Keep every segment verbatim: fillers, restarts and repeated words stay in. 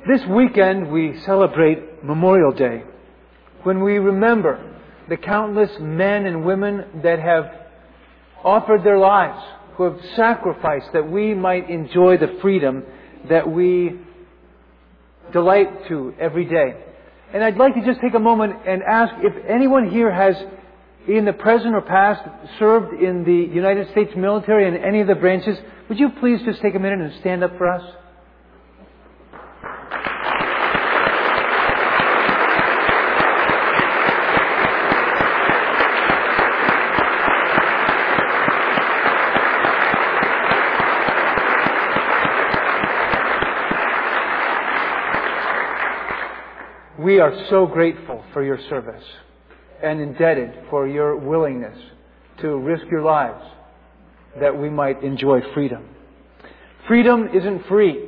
This weekend we celebrate Memorial Day, when we remember the countless men and women that have offered their lives, who have sacrificed that we might enjoy the freedom that we delight to every day. And I'd like to just take a moment and ask if anyone here has, in the present or past, served in the United States military in any of the branches. Would you please just take a minute and stand up for us? We are so grateful for your service and indebted for your willingness to risk your lives that we might enjoy freedom. Freedom isn't free.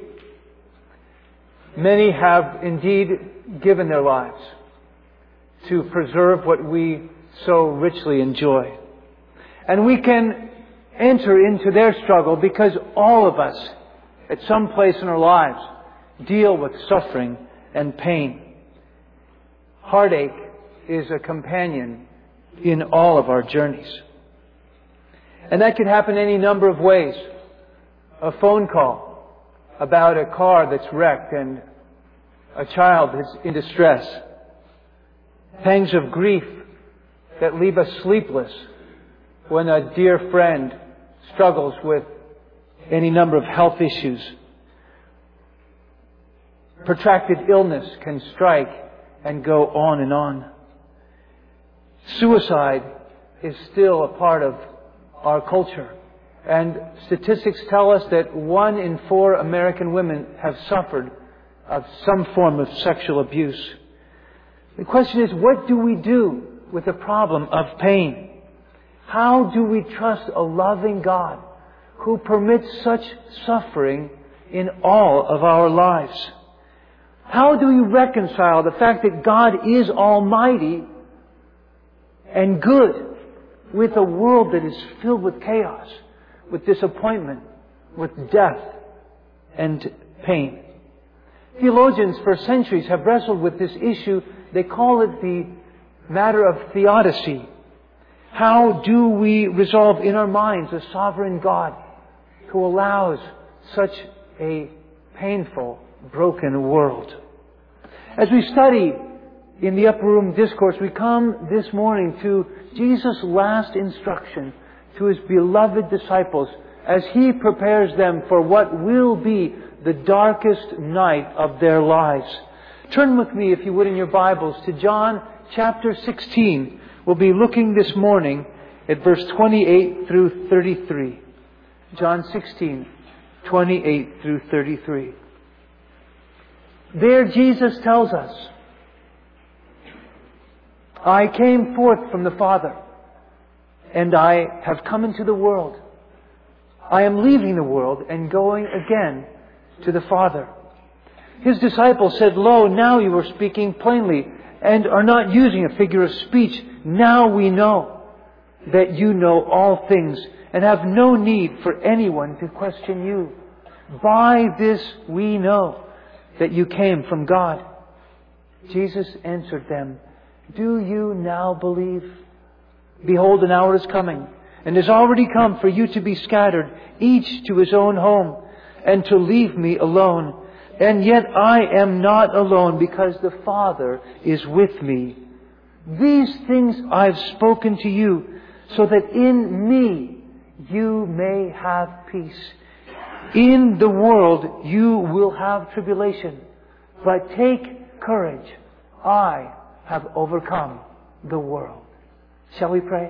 Many have indeed given their lives to preserve what we so richly enjoy. And we can enter into their struggle because all of us, at some place in our lives, deal with suffering and pain. Heartache is a companion in all of our journeys. And that could happen any number of ways. A phone call about a car that's wrecked and a child that's in distress. Pangs of grief that leave us sleepless when a dear friend struggles with any number of health issues. Protracted illness can strike and go on and on. Suicide is still a part of our culture. And statistics tell us that one in four American women have suffered of some form of sexual abuse. The question is, what do we do with the problem of pain? How do we trust a loving God who permits such suffering in all of our lives? How do we reconcile the fact that God is almighty and good with a world that is filled with chaos, with disappointment, with death and pain? Theologians for centuries have wrestled with this issue. They call it the matter of theodicy. How do we resolve in our minds a sovereign God who allows such a painful, broken world? As we study in the Upper Room Discourse, we come this morning to Jesus' last instruction to His beloved disciples as He prepares them for what will be the darkest night of their lives. Turn with me, if you would, in your Bibles to John chapter sixteen. We'll be looking this morning at verse twenty-eight through thirty-three. John sixteen, twenty-eight through thirty-three. There Jesus tells us, I came forth from the Father, and I have come into the world. I am leaving the world and going again to the Father. His disciples said, Lo, now you are speaking plainly and are not using a figure of speech. Now we know that you know all things and have no need for anyone to question you. By this we know that you came from God. Jesus answered them, Do you now believe? Behold, an hour is coming, and has already come for you to be scattered, each to his own home, and to leave me alone. And yet I am not alone, because the Father is with me. These things I've spoken to you, so that in me you may have peace. In the world you will have tribulation, but take courage. I have overcome the world. Shall we pray?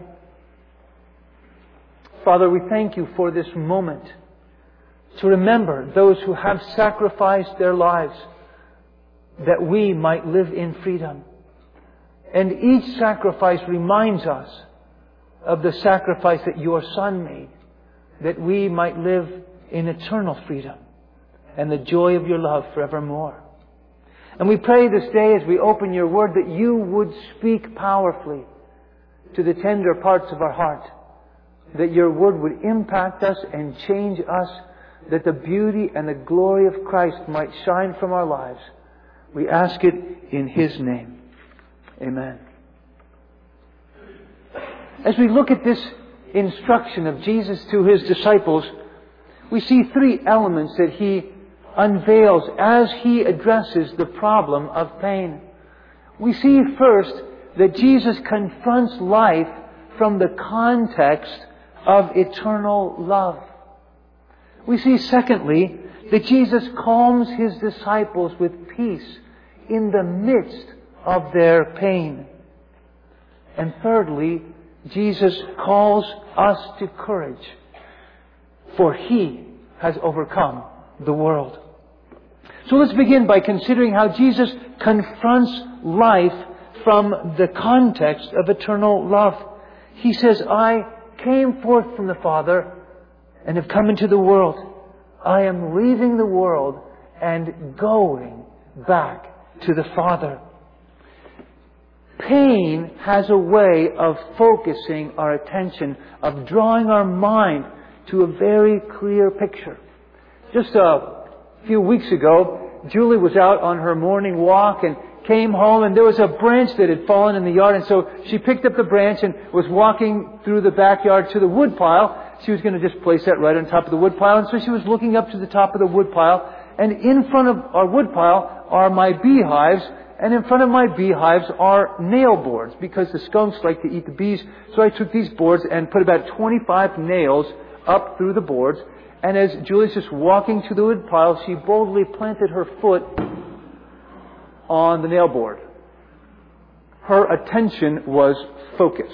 Father, we thank you for this moment to remember those who have sacrificed their lives that we might live in freedom. And each sacrifice reminds us of the sacrifice that your Son made, that we might live in eternal freedom and the joy of your love forevermore. And we pray this day as we open your word that you would speak powerfully to the tender parts of our heart, that your word would impact us and change us, that the beauty and the glory of Christ might shine from our lives. We ask it in His name. Amen. As we look at this instruction of Jesus to His disciples, we see three elements that He unveils as He addresses the problem of pain. We see first that Jesus confronts life from the context of eternal love. We see secondly that Jesus calms His disciples with peace in the midst of their pain. And thirdly, Jesus calls us to courage, for He has overcome the world. So let's begin by considering how Jesus confronts life from the context of eternal love. He says, I came forth from the Father and have come into the world. I am leaving the world and going back to the Father. Pain has a way of focusing our attention, of drawing our mind to a very clear picture. Just a few weeks ago, Julie was out on her morning walk and came home, and there was a branch that had fallen in the yard, and so she picked up the branch and was walking through the backyard to the woodpile. She was going to just place that right on top of the woodpile, and so she was looking up to the top of the woodpile, and in front of our woodpile are my beehives, and in front of my beehives are nail boards, because the skunks like to eat the bees. So I took these boards and put about twenty-five nails up through the boards, and as Julie's just walking to the woodpile, she boldly planted her foot on the nail board. Her attention was focused.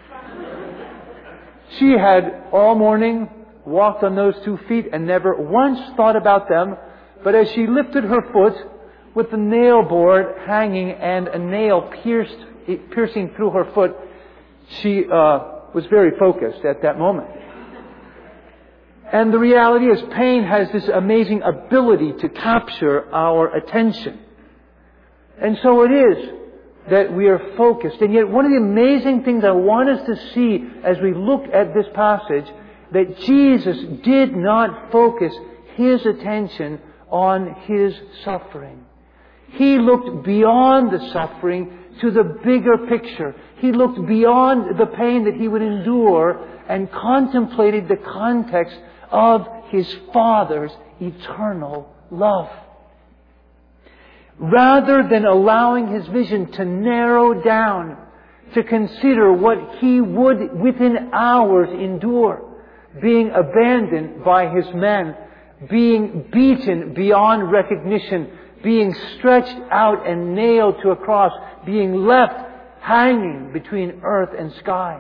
She had all morning walked on those two feet and never once thought about them. But as she lifted her foot with the nail board hanging and a nail pierced, piercing through her foot, she uh, was very focused at that moment. And the reality is, pain has this amazing ability to capture our attention. And so it is that we are focused. And yet one of the amazing things I want us to see as we look at this passage, that Jesus did not focus His attention on His suffering. He looked beyond the suffering to the bigger picture. He looked beyond the pain that He would endure and contemplated the context of His Father's eternal love. Rather than allowing His vision to narrow down, to consider what He would within hours endure, being abandoned by His men, being beaten beyond recognition, being stretched out and nailed to a cross, being left hanging between earth and sky.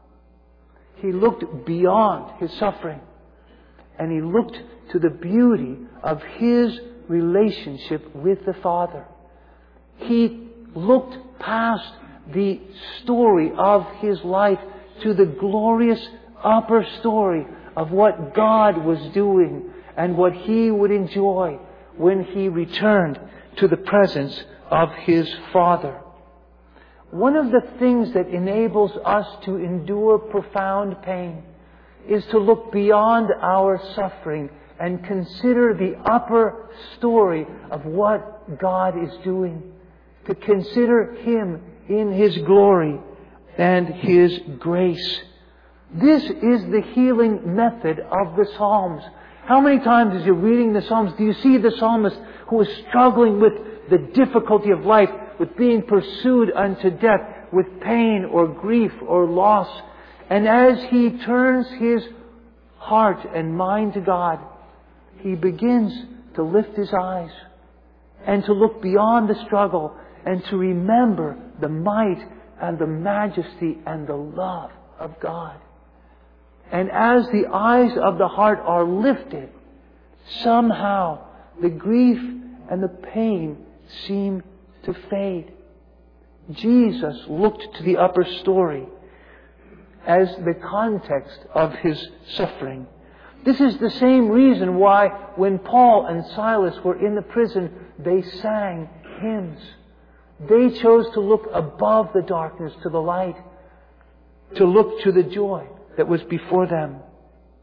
He looked beyond His suffering, and He looked to the beauty of His relationship with the Father. He looked past the story of His life to the glorious upper story of what God was doing and what He would enjoy when He returned to the presence of His Father. One of the things that enables us to endure profound pain is to look beyond our suffering and consider the upper story of what God is doing. To consider Him in His glory and His grace. This is the healing method of the Psalms. How many times as you're reading the Psalms do you see the psalmist who is struggling with the difficulty of life, with being pursued unto death, with pain or grief or loss, and as he turns his heart and mind to God, he begins to lift his eyes and to look beyond the struggle and to remember the might and the majesty and the love of God. And as the eyes of the heart are lifted, somehow the grief and the pain seem to fade. Jesus looked to the upper story as the context of His suffering. This is the same reason why when Paul and Silas were in the prison, they sang hymns. They chose to look above the darkness to the light, to look to the joy that was before them.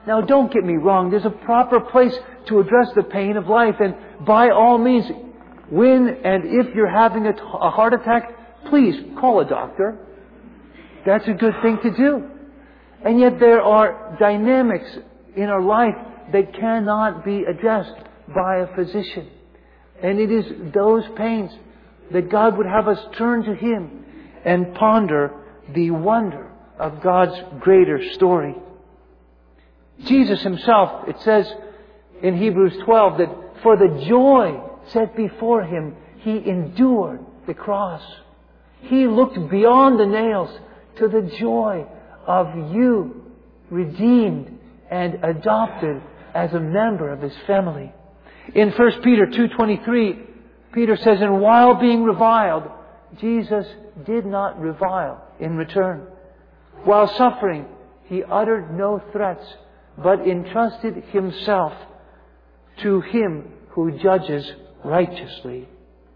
Now, don't get me wrong. There's a proper place to address the pain of life. And by all means, when and if you're having a, a heart attack, please call a doctor. That's a good thing to do. And yet there are dynamics in our life that cannot be addressed by a physician. And it is those pains that God would have us turn to Him and ponder the wonder of God's greater story. Jesus Himself, it says in Hebrews twelve, that for the joy set before Him, He endured the cross. He looked beyond the nails to the joy of you, redeemed and adopted as a member of His family. In First Peter two twenty-three, Peter says, and while being reviled, Jesus did not revile in return. While suffering, He uttered no threats, but entrusted Himself to Him who judges righteously.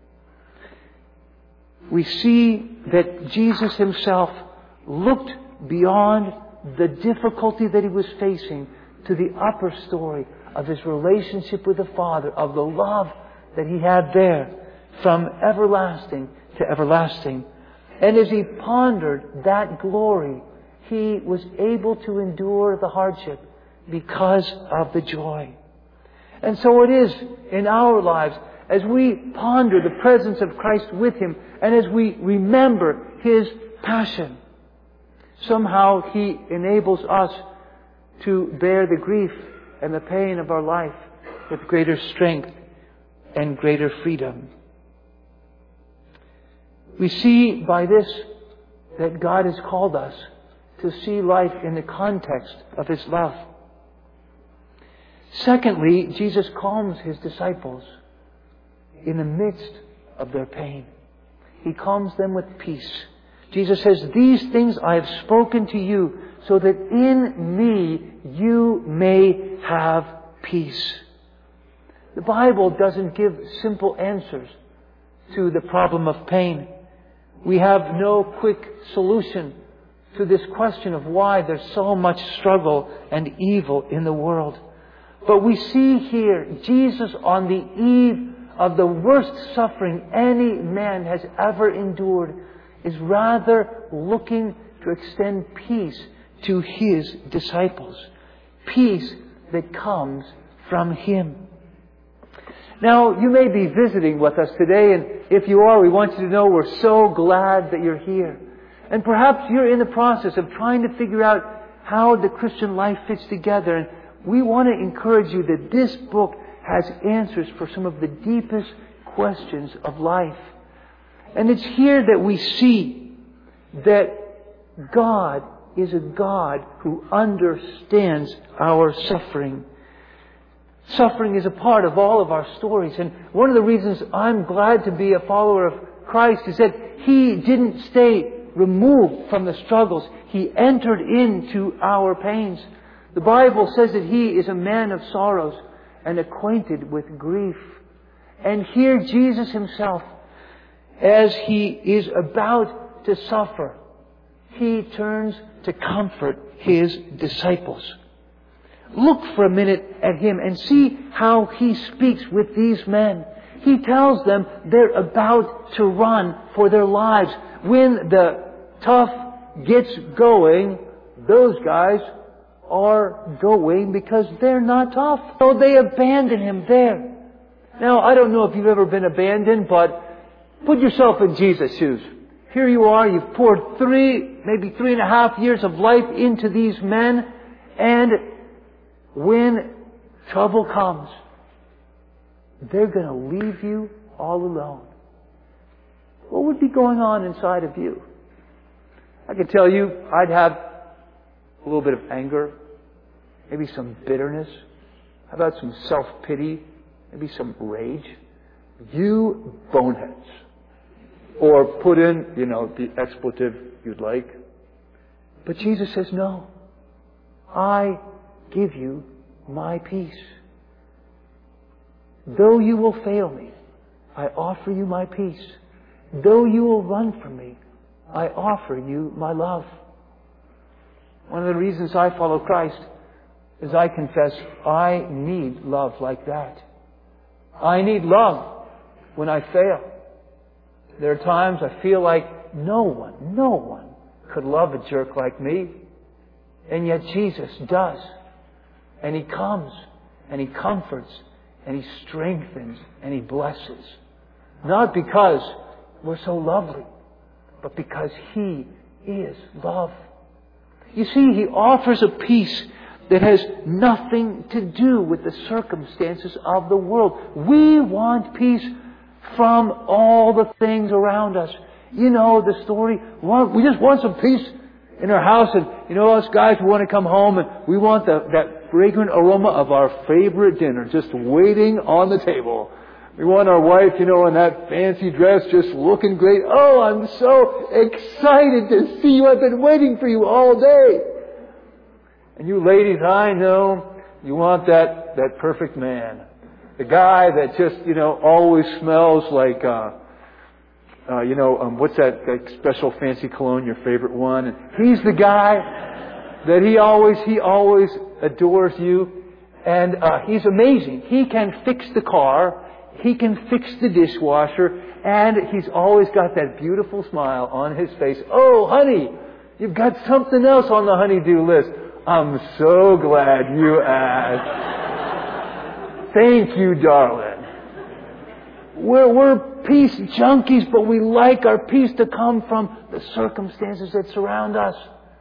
We see that Jesus Himself looked beyond the difficulty that He was facing to the upper story of His relationship with the Father, of the love that He had there from everlasting to everlasting. And as He pondered that glory, He was able to endure the hardship because of the joy. And so it is in our lives as we ponder the presence of Christ with Him and as we remember His passion. Somehow He enables us to bear the grief and the pain of our life with greater strength and greater freedom. We see by this that God has called us to see life in the context of His love. Secondly, Jesus calms His disciples in the midst of their pain. He calms them with peace. Jesus says, these things I have spoken to you so that in me you may have peace. The Bible doesn't give simple answers to the problem of pain. We have no quick solution to this question of why there's so much struggle and evil in the world. But we see here Jesus on the eve of the worst suffering any man has ever endured is rather looking to extend peace to His disciples. Peace that comes from Him. Now, you may be visiting with us today, and if you are, we want you to know we're so glad that you're here. And perhaps you're in the process of trying to figure out how the Christian life fits together. And we want to encourage you that this book has answers for some of the deepest questions of life. And it's here that we see that God is a God who understands our suffering. Suffering is a part of all of our stories. And one of the reasons I'm glad to be a follower of Christ is that He didn't stay removed from the struggles. He entered into our pains. The Bible says that He is a man of sorrows and acquainted with grief. And here Jesus Himself, as He is about to suffer, He turns to comfort His disciples. Look for a minute at Him and see how He speaks with these men. He tells them they're about to run for their lives. When the tough gets going, those guys are going because they're not tough. So they abandon Him there. Now, I don't know if you've ever been abandoned, but put yourself in Jesus' shoes. Here you are, you've poured three, maybe three and a half years of life into these men, and when trouble comes, they're going to leave you all alone. What would be going on inside of you? I can tell you, I'd have a little bit of anger, maybe some bitterness, how about some self-pity, maybe some rage. You boneheads. Or put in, you know, the expletive you'd like. But Jesus says, no. I give you my peace. Though you will fail me, I offer you my peace. Though you will run from me, I offer you my love. One of the reasons I follow Christ as I confess, I need love like that. I need love when I fail. There are times I feel like no one, no one could love a jerk like me. And yet Jesus does. And He comes and He comforts and He strengthens and He blesses. Not because we're so lovely, but because He is love. You see, He offers a peace that has nothing to do with the circumstances of the world. We want peace from all the things around us. You know the story. We just want some peace in our house. And you know, us guys, we want to come home and we want the, that fragrant aroma of our favorite dinner just waiting on the table. We want our wife, you know, in that fancy dress just looking great. Oh, I'm so excited to see you. I've been waiting for you all day. And you ladies, I know you want that, that perfect man. The guy that just, you know, always smells like, uh, uh, you know, um, what's that, that special fancy cologne, your favorite one? And he's the guy that he always, he always adores you. And uh, he's amazing. He can fix the car. He can fix the dishwasher. And he's always got that beautiful smile on his face. Oh, honey, you've got something else on the honey-do list. I'm so glad you asked. Thank you, darling. We're, we're peace junkies, but we like our peace to come from the circumstances that surround us.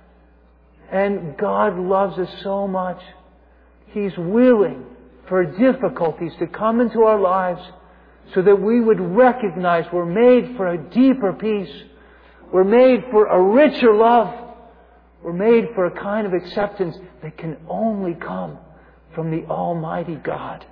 And God loves us so much. He's willing for difficulties to come into our lives so that we would recognize we're made for a deeper peace. We're made for a richer love. We're made for a kind of acceptance that can only come from the Almighty God.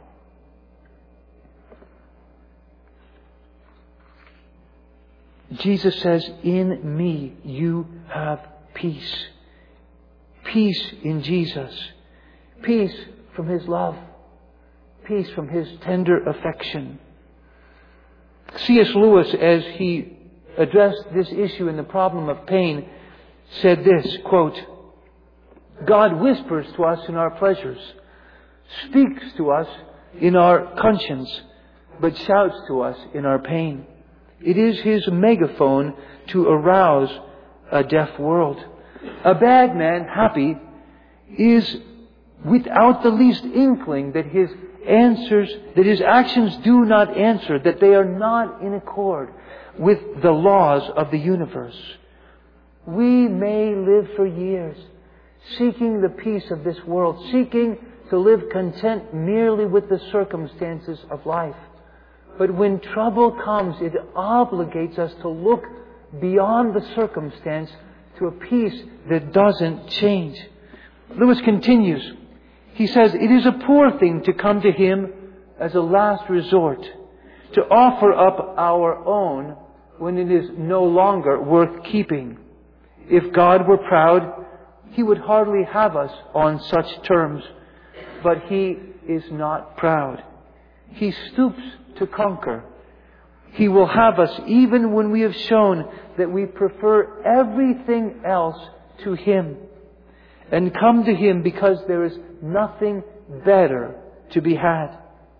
Jesus says, in me you have peace. Peace in Jesus. Peace from His love. Peace from His tender affection. C S Lewis, as he addressed this issue and the problem of pain, said this, quote, God whispers to us in our pleasures, speaks to us in our conscience, but shouts to us in our pain. It is His megaphone to arouse a deaf world. A bad man, happy, is without the least inkling that his answers, that his actions do not answer, that they are not in accord with the laws of the universe. We may live for years seeking the peace of this world, seeking to live content merely with the circumstances of life. But when trouble comes, it obligates us to look beyond the circumstance to a peace that doesn't change. Lewis continues. He says, it is a poor thing to come to Him as a last resort, to offer up our own when it is no longer worth keeping. If God were proud, He would hardly have us on such terms. But He is not proud. He stoops to conquer. He will have us even when we have shown that we prefer everything else to Him, and come to Him because there is nothing better to be had.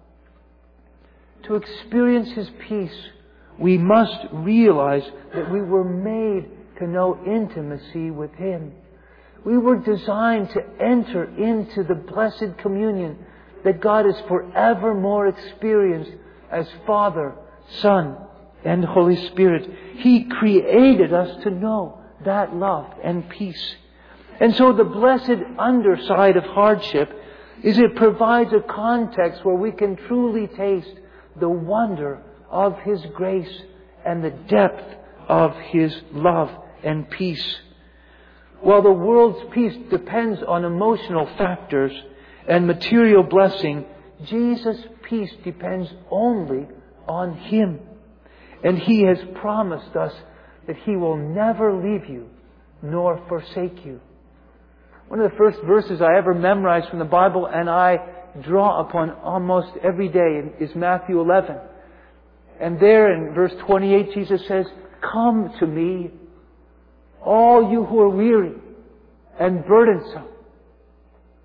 To experience His peace, we must realize that we were made to know intimacy with Him. We were designed to enter into the blessed communion that God is forevermore experienced as Father, Son, and Holy Spirit. He created us to know that love and peace. And so the blessed underside of hardship is it provides a context where we can truly taste the wonder of His grace and the depth of His love and peace. While the world's peace depends on emotional factors and material blessing, Jesus' peace depends only on Him. And He has promised us that He will never leave you nor forsake you. One of the first verses I ever memorized from the Bible and I draw upon almost every day is Matthew eleven. And there in verse twenty-eight, Jesus says, "Come to me, all you who are weary and burdensome,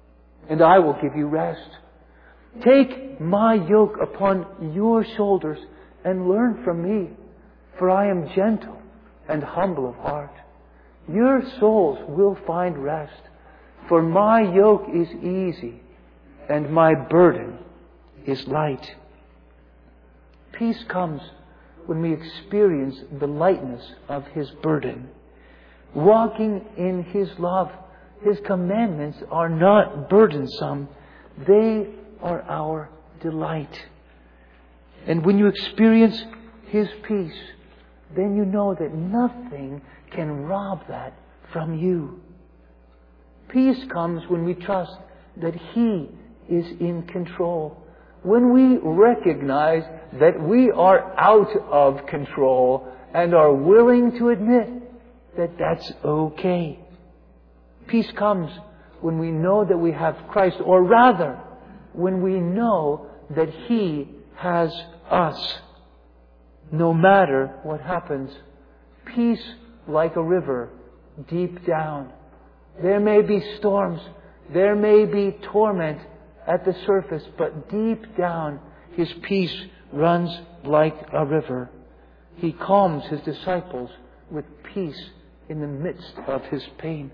and I will give you rest. Take my yoke upon your shoulders and learn from me, for I am gentle and humble of heart. Your souls will find rest, for my yoke is easy and my burden is light. Peace comes when we experience the lightness of His burden. Walking in His love, His commandments are not burdensome. They are our delight. And when you experience His peace, then you know that nothing can rob that from you. Peace comes when we trust that He is in control. When we recognize that we are out of control and are willing to admit that that's okay. Peace comes when we know that we have Christ, or rather, when we know that He has us. No matter what happens, peace like a river deep down. There may be storms, there may be torment at the surface, but deep down His peace runs like a river. He calms His disciples with peace in the midst of His pain.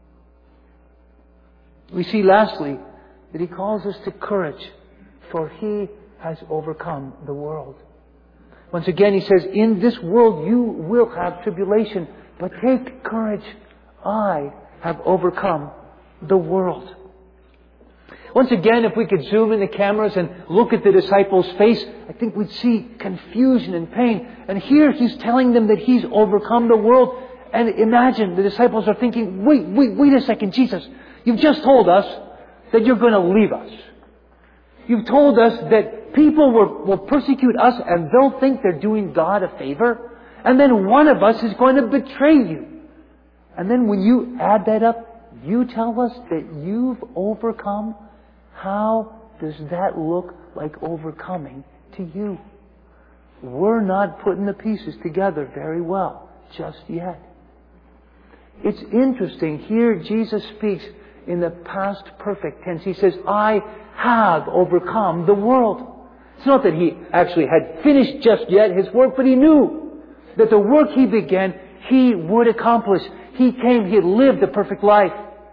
We see lastly that He calls us to courage, for He has overcome the world. Once again He says, in this world you will have tribulation, but take courage. I have overcome the world. Once again, if we could zoom in the cameras and look at the disciples' face, I think we'd see confusion and pain. And here He's telling them that He's overcome the world. And imagine the disciples are thinking, wait, wait, wait a second, Jesus. You've just told us that you're going to leave us. You've told us that people will, will persecute us and they'll think they're doing God a favor. And then one of us is going to betray you. And then when you add that up, you tell us that you've overcome. How does that look like overcoming to you? We're not putting the pieces together very well just yet. It's interesting. Here Jesus speaks in the past perfect tense. He says, I have overcome the world. It's not that He actually had finished just yet His work, but He knew that the work He began, He would accomplish. He came, He had lived the perfect life.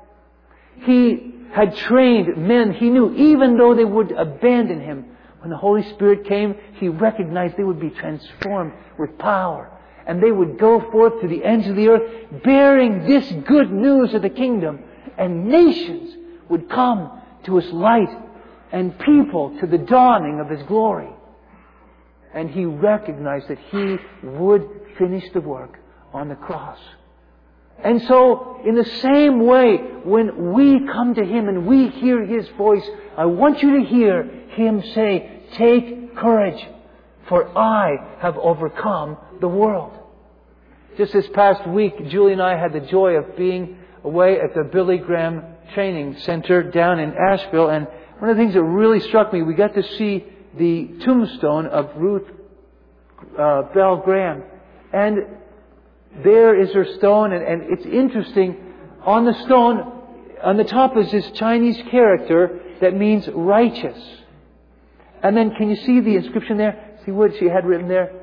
He had trained men He knew, even though they would abandon Him. When the Holy Spirit came, He recognized they would be transformed with power. And they would go forth to the ends of the earth, bearing this good news of the kingdom. And nations would come to His light, and people to the dawning of His glory. And He recognized that He would finish the work on the cross. And so, in the same way, when we come to Him and we hear His voice, I want you to hear Him say, take courage, for I have overcome the world. Just this past week, Julie and I had the joy of being away at the Billy Graham Training Center down in Asheville. And one of the things that really struck me, we got to see the tombstone of Ruth uh, Bell Graham. And there is her stone, and, and it's interesting. On the stone, on the top is this Chinese character that means righteous. And then can you see the inscription there? See what she had written there?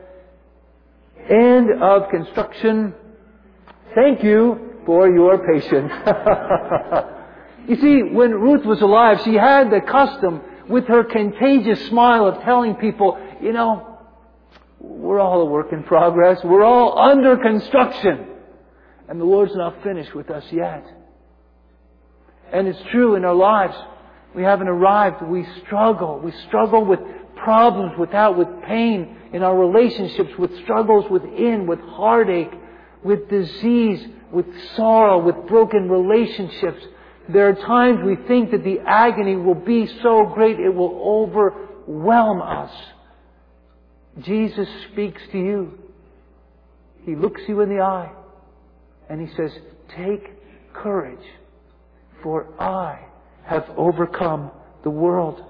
End of construction. Thank you for your patience. You see, when Ruth was alive, she had the custom with her contagious smile of telling people, you know, we're all a work in progress. We're all under construction. And the Lord's not finished with us yet. And it's true in our lives. We haven't arrived. We struggle. We struggle with problems without, with pain in our relationships, with struggles within, with heartache, with disease, with sorrow, with broken relationships. There are times we think that the agony will be so great it will overwhelm us. Jesus speaks to you. He looks you in the eye and He says, take courage, for I have overcome the world.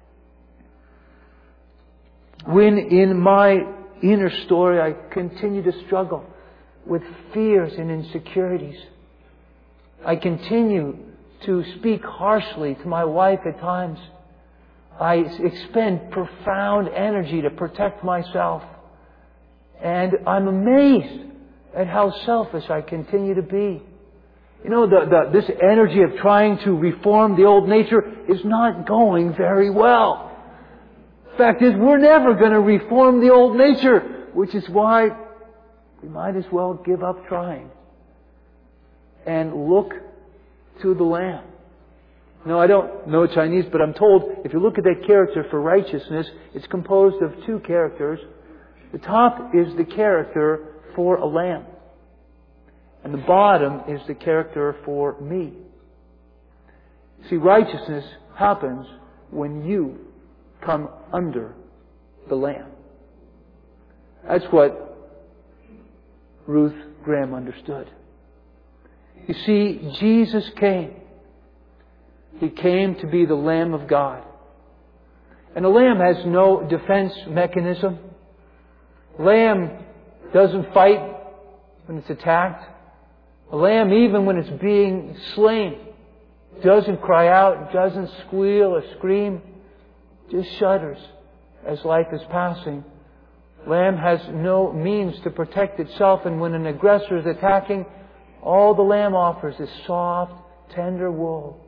When in my inner story I continue to struggle with fears and insecurities, I continue to speak harshly to my wife at times. I expend profound energy to protect myself. And I'm amazed at how selfish I continue to be. You know, the, the, this energy of trying to reform the old nature is not going very well. Fact is, we're never going to reform the old nature, which is why we might as well give up trying and look to the Lamb. No, I don't know Chinese, but I'm told if you look at that character for righteousness, it's composed of two characters. The top is the character for a lamb. And the bottom is the character for me. See, righteousness happens when you come under the Lamb. That's what Ruth Graham understood. You see, Jesus came. He came to be the Lamb of God. And a lamb has no defense mechanism. Lamb doesn't fight when it's attacked. A lamb, even when it's being slain, doesn't cry out, doesn't squeal or scream, just shudders as life is passing. Lamb has no means to protect itself, and when an aggressor is attacking, all the lamb offers is soft, tender wool.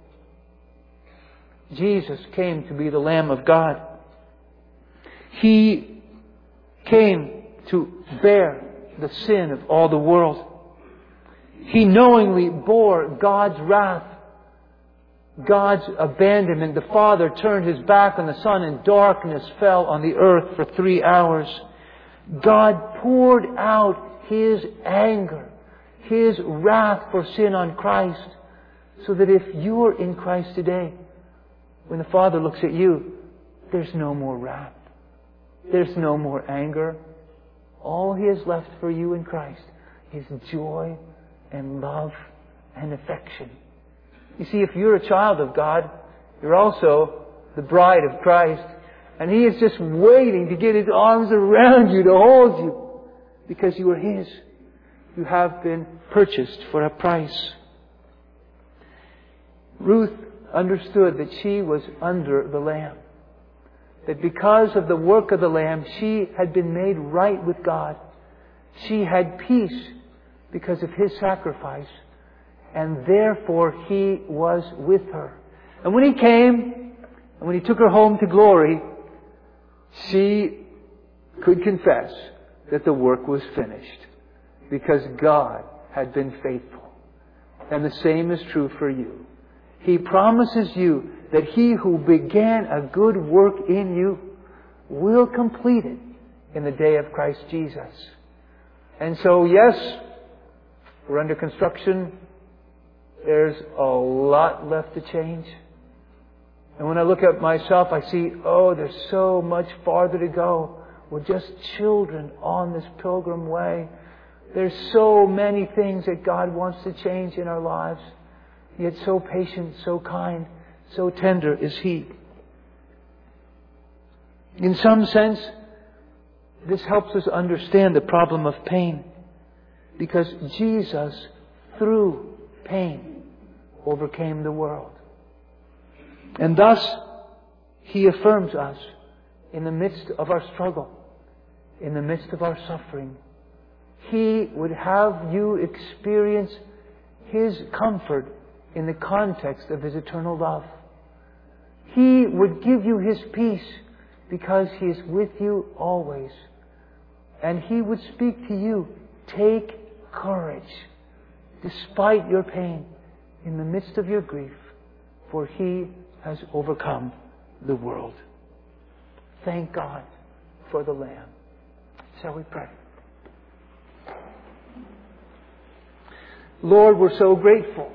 Jesus came to be the Lamb of God. He came to bear the sin of all the world. He knowingly bore God's wrath, God's abandonment. The Father turned His back on the Son and darkness fell on the earth for three hours. God poured out His anger, His wrath for sin on Christ, so that if you are in Christ today, when the Father looks at you, there's no more wrath. There's no more anger. All He has left for you in Christ is joy and love and affection. You see, if you're a child of God, you're also the bride of Christ. And He is just waiting to get His arms around you, to hold you, because you are His. You have been purchased for a price. Ruth understood that she was under the Lamb. That because of the work of the Lamb, she had been made right with God. She had peace because of His sacrifice. And therefore He was with her. And when He came, and when He took her home to glory, she could confess that the work was finished. Because God had been faithful. And the same is true for you. He promises you that He who began a good work in you will complete it in the day of Christ Jesus. And so, yes, we're under construction. There's a lot left to change. And when I look at myself, I see, oh, there's so much farther to go. We're just children on this pilgrim way. There's so many things that God wants to change in our lives. Yet so patient, so kind, so tender is He. In some sense, this helps us understand the problem of pain. Because Jesus, through pain, overcame the world. And thus, He affirms us in the midst of our struggle, in the midst of our suffering. He would have you experience His comfort in the context of His eternal love. He would give you His peace because He is with you always. And He would speak to you, take courage, despite your pain, in the midst of your grief, for He has overcome the world. Thank God for the Lamb. Shall we pray? Lord, we're so grateful.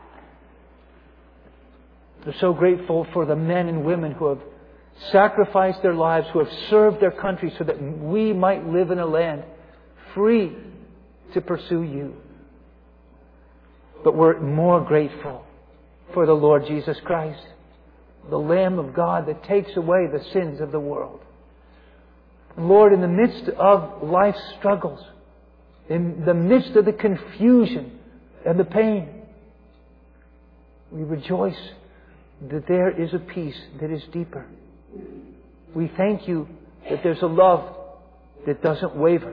We're so grateful for the men and women who have sacrificed their lives, who have served their country so that we might live in a land free to pursue You. But we're more grateful for the Lord Jesus Christ, the Lamb of God that takes away the sins of the world. And Lord, in the midst of life's struggles, in the midst of the confusion and the pain, We rejoice that there is a peace that is deeper. We thank you that there's a love that doesn't waver.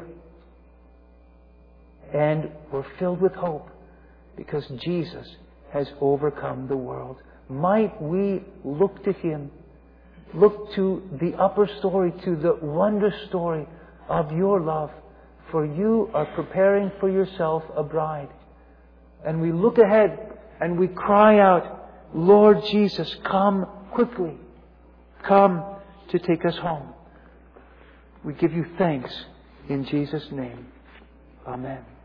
And we're filled with hope because Jesus has overcome the world. Might we look to Him, look to the upper story, to the wonder story of your love. For you are preparing for yourself a bride. And we look ahead and we cry out, Lord Jesus, come quickly. Come to take us home. We give you thanks in Jesus' name. Amen.